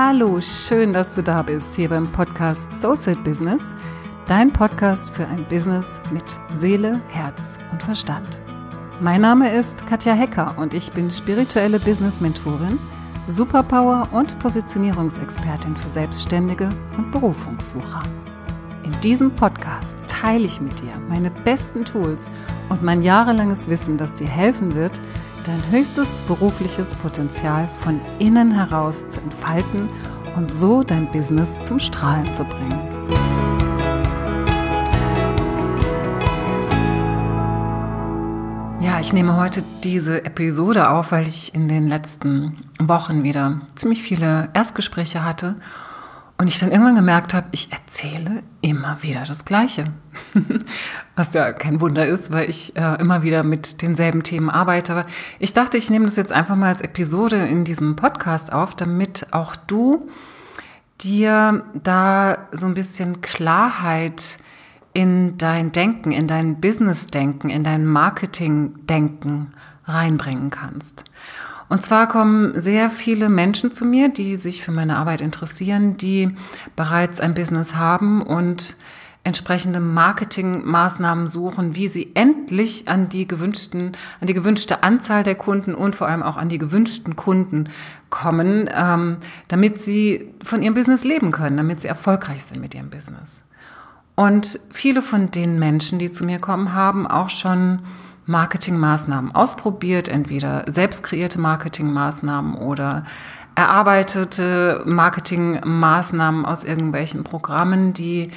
Hallo, schön, dass du da bist, hier beim Podcast Soulset Business, dein Podcast für ein Business mit Seele, Herz und Verstand. Mein Name ist Katja Hecker und ich bin spirituelle Business-Mentorin, Superpower- und Positionierungsexpertin für Selbstständige und Berufungssucher. In diesem Podcast teile ich mit dir meine besten Tools und mein jahrelanges Wissen, das dir helfen wird, dein höchstes berufliches Potenzial von innen heraus zu entfalten und so dein Business zum Strahlen zu bringen. Ja, ich nehme heute diese Episode auf, weil ich in den letzten Wochen wieder ziemlich viele Erstgespräche hatte und ich dann irgendwann gemerkt habe, ich erzähle immer wieder das Gleiche. Was ja kein Wunder ist, weil ich immer wieder mit denselben Themen arbeite. Aber ich dachte, ich nehme das jetzt einfach mal als Episode in diesem Podcast auf, damit auch du dir da so ein bisschen Klarheit in dein Denken, in dein Business-Denken, in dein Marketing-Denken reinbringen kannst. Und zwar kommen sehr viele Menschen zu mir, die sich für meine Arbeit interessieren, die bereits ein Business haben und entsprechende Marketingmaßnahmen suchen, wie sie endlich an die gewünschte Anzahl der Kunden und vor allem auch an die gewünschten Kunden kommen, damit sie von ihrem Business leben können, damit sie erfolgreich sind mit ihrem Business. Und viele von den Menschen, die zu mir kommen, haben auch schon Marketingmaßnahmen ausprobiert, entweder selbst kreierte Marketingmaßnahmen oder erarbeitete Marketingmaßnahmen aus irgendwelchen Programmen, die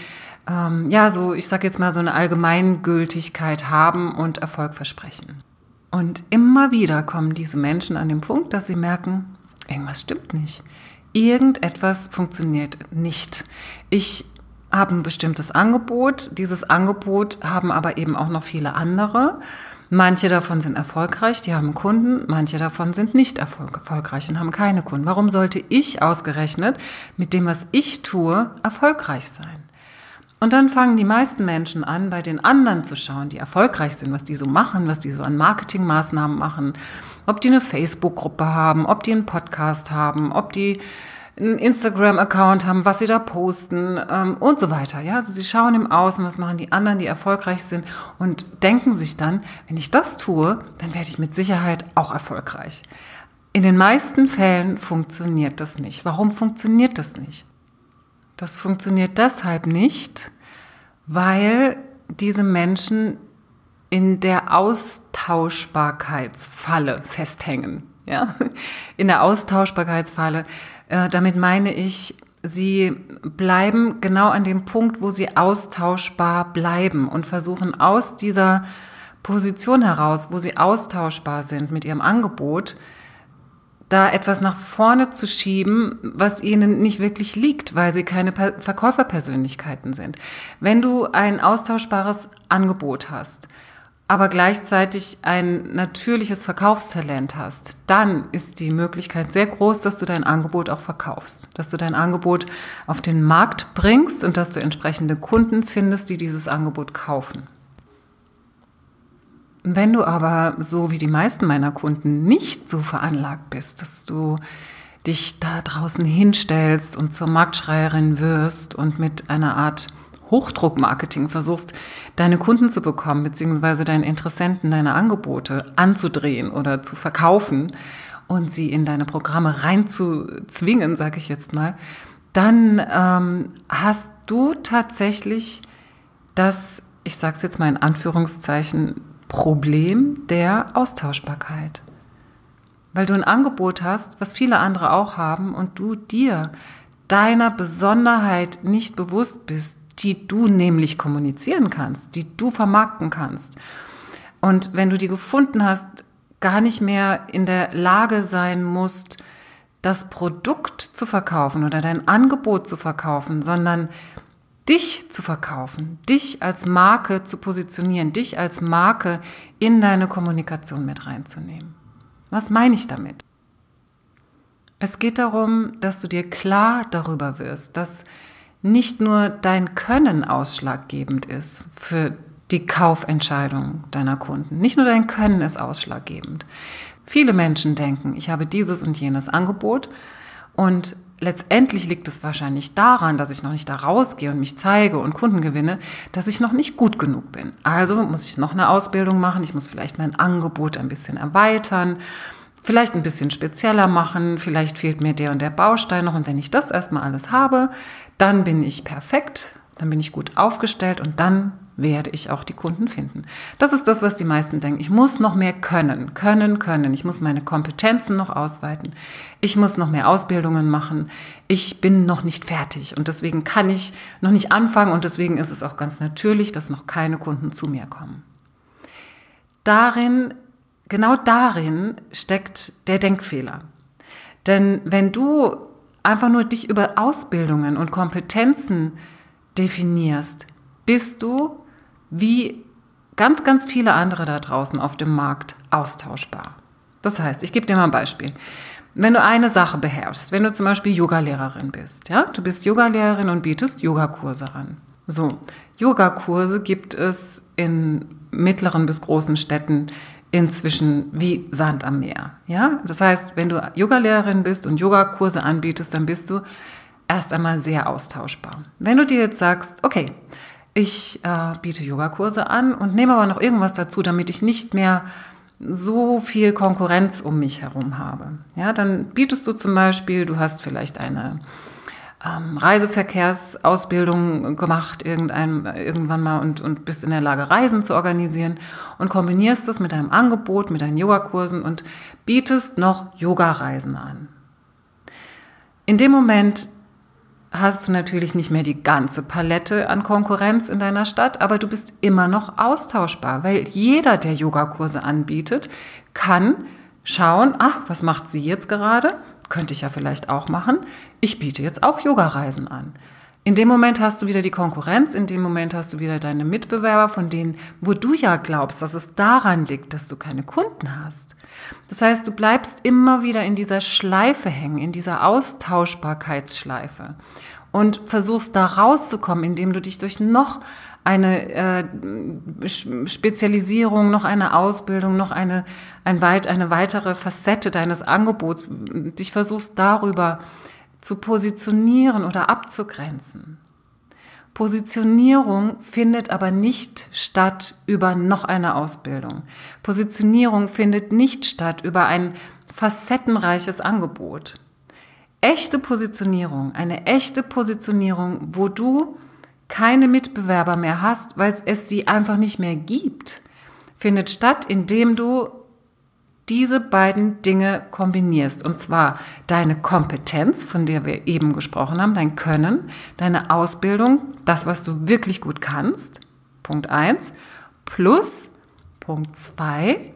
ich sage jetzt mal, so eine Allgemeingültigkeit haben und Erfolg versprechen. Und immer wieder kommen diese Menschen an den Punkt, dass sie merken, irgendwas stimmt nicht. Irgendetwas funktioniert nicht. Ich habe ein bestimmtes Angebot. Dieses Angebot haben aber eben auch noch viele andere. Manche davon sind erfolgreich, die haben Kunden. Manche davon sind nicht erfolgreich und haben keine Kunden. Warum sollte ich ausgerechnet mit dem, was ich tue, erfolgreich sein? Und dann fangen die meisten Menschen an, bei den anderen zu schauen, die erfolgreich sind, was die so machen, was die so an Marketingmaßnahmen machen, ob die eine Facebook-Gruppe haben, ob die einen Podcast haben, ob die einen Instagram-Account haben, was sie da posten und so weiter. Ja, also sie schauen im Außen, was machen die anderen, die erfolgreich sind und denken sich dann, wenn ich das tue, dann werde ich mit Sicherheit auch erfolgreich. In den meisten Fällen funktioniert das nicht. Warum funktioniert das nicht? Das funktioniert deshalb nicht, weil diese Menschen in der Austauschbarkeitsfalle festhängen. Ja? In der Austauschbarkeitsfalle. Damit meine ich, sie bleiben genau an dem Punkt, wo sie austauschbar bleiben und versuchen aus dieser Position heraus, wo sie austauschbar sind mit ihrem Angebot, da etwas nach vorne zu schieben, was ihnen nicht wirklich liegt, weil sie keine Verkäuferpersönlichkeiten sind. Wenn du ein austauschbares Angebot hast, aber gleichzeitig ein natürliches Verkaufstalent hast, dann ist die Möglichkeit sehr groß, dass du dein Angebot auch verkaufst, dass du dein Angebot auf den Markt bringst und dass du entsprechende Kunden findest, die dieses Angebot kaufen. Wenn du aber, so wie die meisten meiner Kunden, nicht so veranlagt bist, dass du dich da draußen hinstellst und zur Marktschreierin wirst und mit einer Art Hochdruckmarketing versuchst, deine Kunden zu bekommen, beziehungsweise deinen Interessenten deine Angebote anzudrehen oder zu verkaufen und sie in deine Programme reinzuzwingen, sage ich jetzt mal, dann hast du tatsächlich das, ich sage es jetzt mal in Anführungszeichen, Problem der Austauschbarkeit. Weil du ein Angebot hast, was viele andere auch haben und du dir deiner Besonderheit nicht bewusst bist, die du nämlich kommunizieren kannst, die du vermarkten kannst. Und wenn du die gefunden hast, gar nicht mehr in der Lage sein musst, das Produkt zu verkaufen oder dein Angebot zu verkaufen, sondern dich zu verkaufen, dich als Marke zu positionieren, dich als Marke in deine Kommunikation mit reinzunehmen. Was meine ich damit? Es geht darum, dass du dir klar darüber wirst, dass nicht nur dein Können ausschlaggebend ist für die Kaufentscheidung deiner Kunden. Nicht nur dein Können ist ausschlaggebend. Viele Menschen denken, ich habe dieses und jenes Angebot Und letztendlich liegt es wahrscheinlich daran, dass ich noch nicht da rausgehe und mich zeige und Kunden gewinne, dass ich noch nicht gut genug bin. Also muss ich noch eine Ausbildung machen, ich muss vielleicht mein Angebot ein bisschen erweitern, vielleicht ein bisschen spezieller machen, vielleicht fehlt mir der und der Baustein noch. Und wenn ich das erstmal alles habe, dann bin ich perfekt, dann bin ich gut aufgestellt und dann werde ich auch die Kunden finden. Das ist das, was die meisten denken. Ich muss noch mehr können. Ich muss meine Kompetenzen noch ausweiten. Ich muss noch mehr Ausbildungen machen. Ich bin noch nicht fertig und deswegen kann ich noch nicht anfangen und deswegen ist es auch ganz natürlich, dass noch keine Kunden zu mir kommen. Genau darin steckt der Denkfehler. Denn wenn du einfach nur dich über Ausbildungen und Kompetenzen definierst, bist du wie ganz, ganz viele andere da draußen auf dem Markt austauschbar. Das heißt, ich gebe dir mal ein Beispiel. Wenn du eine Sache beherrschst, wenn du zum Beispiel Yogalehrerin bist, ja, du bist Yogalehrerin und bietest Yogakurse an. So, Yogakurse gibt es in mittleren bis großen Städten inzwischen wie Sand am Meer. Ja? Das heißt, wenn du Yogalehrerin bist und Yogakurse anbietest, dann bist du erst einmal sehr austauschbar. Wenn du dir jetzt sagst, okay, ich biete Yogakurse an und nehme aber noch irgendwas dazu, damit ich nicht mehr so viel Konkurrenz um mich herum habe. Ja, dann bietest du zum Beispiel, du hast vielleicht eine Reiseverkehrsausbildung gemacht irgendwann mal und bist in der Lage, Reisen zu organisieren und kombinierst das mit deinem Angebot, mit deinen Yogakursen und bietest noch Yogareisen an. In dem Moment hast du natürlich nicht mehr die ganze Palette an Konkurrenz in deiner Stadt, aber du bist immer noch austauschbar, weil jeder, der Yogakurse anbietet, kann schauen, was macht sie jetzt gerade? Könnte ich ja vielleicht auch machen. Ich biete jetzt auch Yogareisen an. In dem Moment hast du wieder die Konkurrenz, in dem Moment hast du wieder deine Mitbewerber, von denen, wo du ja glaubst, dass es daran liegt, dass du keine Kunden hast. Das heißt, du bleibst immer wieder in dieser Schleife hängen, in dieser Austauschbarkeitsschleife und versuchst da rauszukommen, indem du dich durch noch eine Spezialisierung, noch eine Ausbildung, noch eine weitere Facette deines Angebots, dich versuchst darüber zu positionieren oder abzugrenzen. Positionierung findet aber nicht statt über noch eine Ausbildung. Positionierung findet nicht statt über ein facettenreiches Angebot. Echte Positionierung, eine echte Positionierung, wo du keine Mitbewerber mehr hast, weil es sie einfach nicht mehr gibt, findet statt, indem du diese beiden Dinge kombinierst. Und zwar deine Kompetenz, von der wir eben gesprochen haben, dein Können, deine Ausbildung, das, was du wirklich gut kannst, Punkt 1, plus Punkt 2,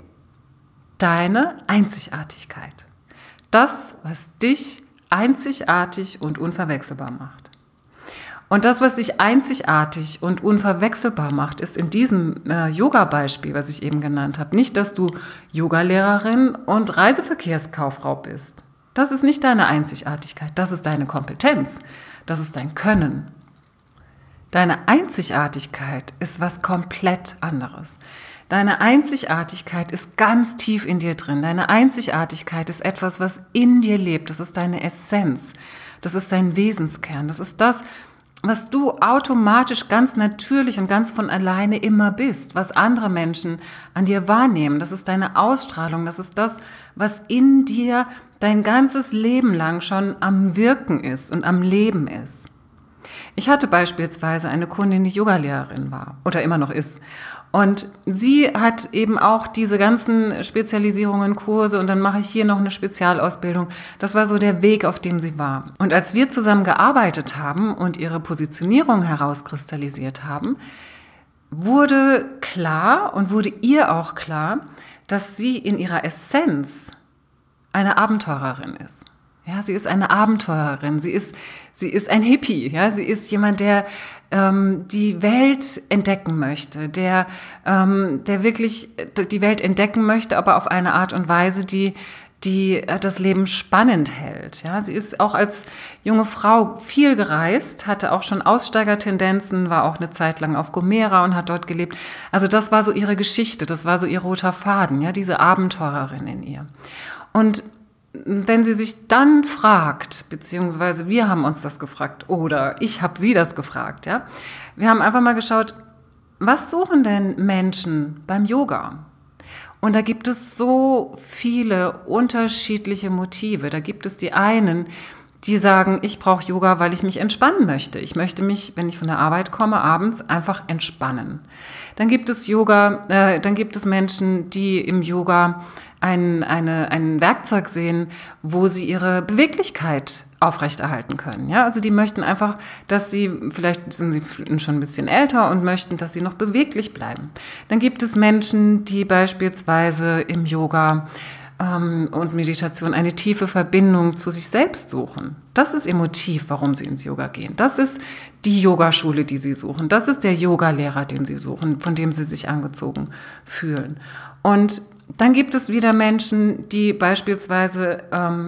deine Einzigartigkeit. Das, was dich einzigartig und unverwechselbar macht. Und das, was dich einzigartig und unverwechselbar macht, ist in diesem Yoga-Beispiel, was ich eben genannt habe, nicht, dass du Yogalehrerin und Reiseverkehrskauffrau bist. Das ist nicht deine Einzigartigkeit, das ist deine Kompetenz, das ist dein Können. Deine Einzigartigkeit ist was komplett anderes. Deine Einzigartigkeit ist ganz tief in dir drin. Deine Einzigartigkeit ist etwas, was in dir lebt. Das ist deine Essenz. Das ist dein Wesenskern. Das ist das, was du automatisch ganz natürlich und ganz von alleine immer bist, was andere Menschen an dir wahrnehmen. Das ist deine Ausstrahlung, das ist das, was in dir dein ganzes Leben lang schon am Wirken ist und am Leben ist. Ich hatte beispielsweise eine Kundin, die Yogalehrerin war oder immer noch ist. Und sie hat eben auch diese ganzen Spezialisierungen, Kurse und dann mache ich hier noch eine Spezialausbildung. Das war so der Weg, auf dem sie war. Und als wir zusammen gearbeitet haben und ihre Positionierung herauskristallisiert haben, wurde klar und wurde ihr auch klar, dass sie in ihrer Essenz eine Abenteurerin ist. Ja, sie ist eine Abenteurerin, sie ist ein Hippie, ja, sie ist jemand, der die Welt entdecken möchte, der wirklich die Welt entdecken möchte, aber auf eine Art und Weise, die das Leben spannend hält. Ja, sie ist auch als junge Frau viel gereist, hatte auch schon Aussteigertendenzen, war auch eine Zeit lang auf Gomera und hat dort gelebt. Also das war so ihre Geschichte, das war so ihr roter Faden, ja, diese Abenteurerin in ihr. Und wenn sie sich dann fragt, beziehungsweise wir haben uns das gefragt oder ich habe sie das gefragt, ja, wir haben einfach mal geschaut, was suchen denn Menschen beim Yoga? Und da gibt es so viele unterschiedliche Motive. Da gibt es die einen, die sagen, ich brauche Yoga, weil ich mich entspannen möchte. Ich möchte mich, wenn ich von der Arbeit komme, abends einfach entspannen. Dann gibt es Menschen, die im Yoga ein Werkzeug sehen, wo sie ihre Beweglichkeit aufrechterhalten können. Ja, also die möchten einfach, dass vielleicht sind sie schon ein bisschen älter und möchten, dass sie noch beweglich bleiben. Dann gibt es Menschen, die beispielsweise im Yoga und Meditation eine tiefe Verbindung zu sich selbst suchen. Das ist ihr Motiv, warum sie ins Yoga gehen. Das ist die Yogaschule, die sie suchen. Das ist der Yogalehrer, den sie suchen, von dem sie sich angezogen fühlen. Und dann gibt es wieder Menschen, die beispielsweise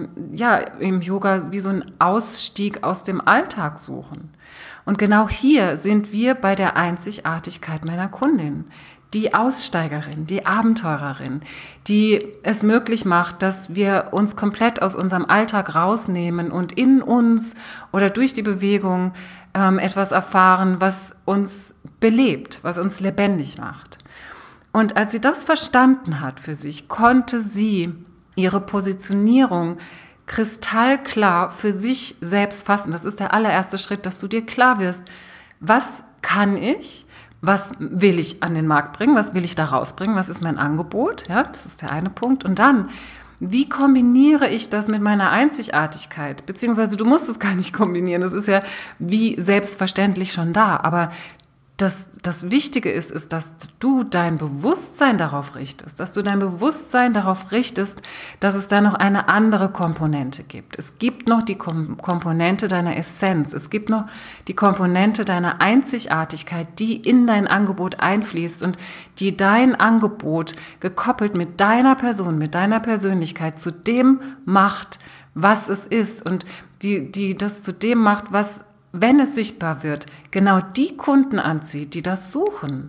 im Yoga wie so einen Ausstieg aus dem Alltag suchen. Und genau hier sind wir bei der Einzigartigkeit meiner Kundin. Die Aussteigerin, die Abenteurerin, die es möglich macht, dass wir uns komplett aus unserem Alltag rausnehmen und in uns oder durch die Bewegung etwas erfahren, was uns belebt, was uns lebendig macht. Und als sie das verstanden hat für sich, konnte sie ihre Positionierung kristallklar für sich selbst fassen. Das ist der allererste Schritt, dass du dir klar wirst, was kann ich? Was will ich an den Markt bringen? Was will ich da rausbringen? Was ist mein Angebot? Ja, das ist der eine Punkt. Und dann, wie kombiniere ich das mit meiner Einzigartigkeit? Beziehungsweise du musst es gar nicht kombinieren. Das ist ja wie selbstverständlich schon da. Aber das Wichtige ist, dass du dein Bewusstsein darauf richtest, dass du dein Bewusstsein darauf richtest, dass es da noch eine andere Komponente gibt. Es gibt noch die Komponente deiner Essenz, es gibt noch die Komponente deiner Einzigartigkeit, die in dein Angebot einfließt und die dein Angebot gekoppelt mit deiner Person, mit deiner Persönlichkeit zu dem macht, was es ist und die das zu dem macht, was, wenn es sichtbar wird, genau die Kunden anzieht, die das suchen.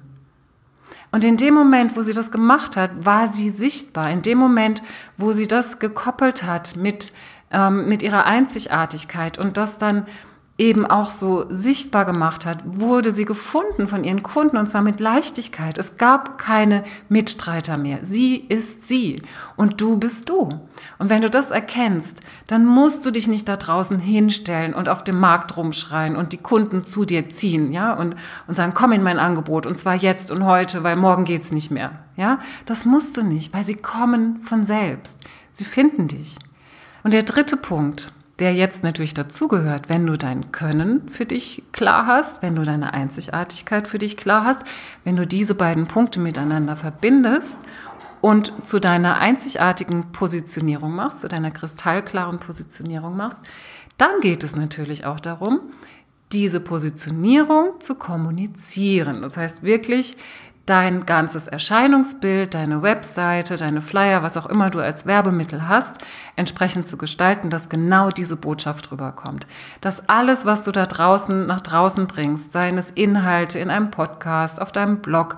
Und in dem Moment, wo sie das gemacht hat, war sie sichtbar. In dem Moment, wo sie das gekoppelt hat mit ihrer Einzigartigkeit und das dann eben auch so sichtbar gemacht hat, wurde sie gefunden von ihren Kunden und zwar mit Leichtigkeit. Es gab keine Mitstreiter mehr. Sie ist sie und du bist du. Und wenn du das erkennst, dann musst du dich nicht da draußen hinstellen und auf dem Markt rumschreien und die Kunden zu dir ziehen, ja, und sagen, komm in mein Angebot und zwar jetzt und heute, weil morgen geht's nicht mehr, ja. Das musst du nicht, weil sie kommen von selbst. Sie finden dich. Und der dritte Punkt, der jetzt natürlich dazugehört, wenn du dein Können für dich klar hast, wenn du deine Einzigartigkeit für dich klar hast, wenn du diese beiden Punkte miteinander verbindest und zu deiner einzigartigen Positionierung machst, zu deiner kristallklaren Positionierung machst, dann geht es natürlich auch darum, diese Positionierung zu kommunizieren. Das heißt wirklich, dein ganzes Erscheinungsbild, deine Webseite, deine Flyer, was auch immer du als Werbemittel hast, entsprechend zu gestalten, dass genau diese Botschaft rüberkommt. Dass alles, was du da draußen nach draußen bringst, seien es Inhalte in einem Podcast, auf deinem Blog,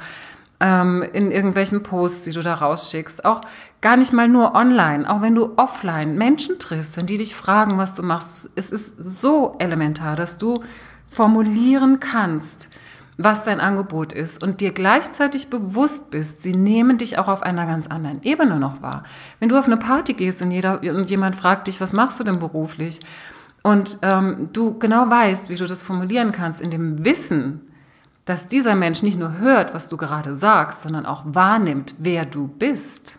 in irgendwelchen Posts, die du da rausschickst, auch gar nicht mal nur online, auch wenn du offline Menschen triffst, wenn die dich fragen, was du machst, es ist so elementar, dass du formulieren kannst, was dein Angebot ist und dir gleichzeitig bewusst bist, sie nehmen dich auch auf einer ganz anderen Ebene noch wahr. Wenn du auf eine Party gehst und jemand fragt dich, was machst du denn beruflich? Und du genau weißt, wie du das formulieren kannst, in dem Wissen, dass dieser Mensch nicht nur hört, was du gerade sagst, sondern auch wahrnimmt, wer du bist,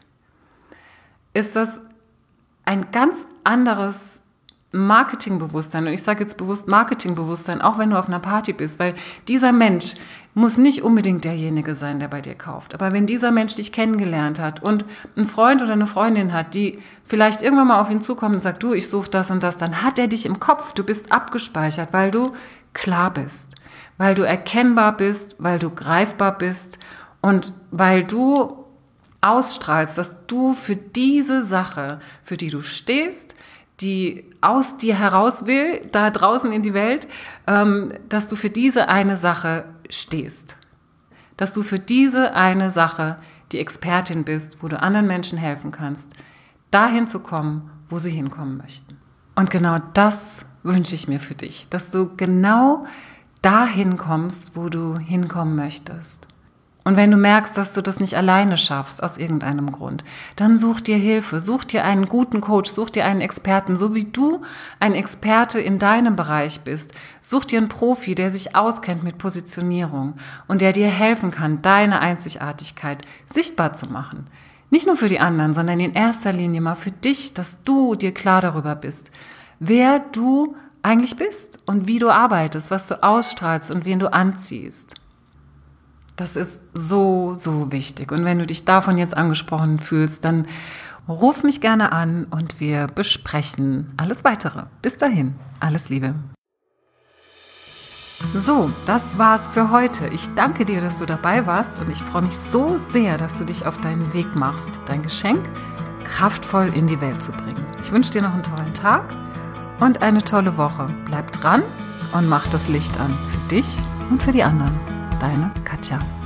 ist das ein ganz anderes Marketingbewusstsein. Und ich sage jetzt bewusst Marketingbewusstsein, auch wenn du auf einer Party bist, weil dieser Mensch muss nicht unbedingt derjenige sein, der bei dir kauft. Aber wenn dieser Mensch dich kennengelernt hat und einen Freund oder eine Freundin hat, die vielleicht irgendwann mal auf ihn zukommt und sagt, du, ich suche das und das, dann hat er dich im Kopf, du bist abgespeichert, weil du klar bist, weil du erkennbar bist, weil du greifbar bist und weil du ausstrahlst, dass du für diese Sache, für die du stehst, die aus dir heraus will, da draußen in die Welt, dass du für diese eine Sache stehst. Dass du für diese eine Sache die Expertin bist, wo du anderen Menschen helfen kannst, dahin zu kommen, wo sie hinkommen möchten. Und genau das wünsche ich mir für dich, dass du genau dahin kommst, wo du hinkommen möchtest. Und wenn du merkst, dass du das nicht alleine schaffst, aus irgendeinem Grund, dann such dir Hilfe, such dir einen guten Coach, such dir einen Experten, so wie du ein Experte in deinem Bereich bist. Such dir einen Profi, der sich auskennt mit Positionierung und der dir helfen kann, deine Einzigartigkeit sichtbar zu machen. Nicht nur für die anderen, sondern in erster Linie mal für dich, dass du dir klar darüber bist, wer du eigentlich bist und wie du arbeitest, was du ausstrahlst und wen du anziehst. Das ist so, so wichtig. Und wenn du dich davon jetzt angesprochen fühlst, dann ruf mich gerne an und wir besprechen alles Weitere. Bis dahin, alles Liebe. So, das war's für heute. Ich danke dir, dass du dabei warst und ich freue mich so sehr, dass du dich auf deinen Weg machst, dein Geschenk kraftvoll in die Welt zu bringen. Ich wünsche dir noch einen tollen Tag und eine tolle Woche. Bleib dran und mach das Licht an für dich und für die anderen. Deine Katja.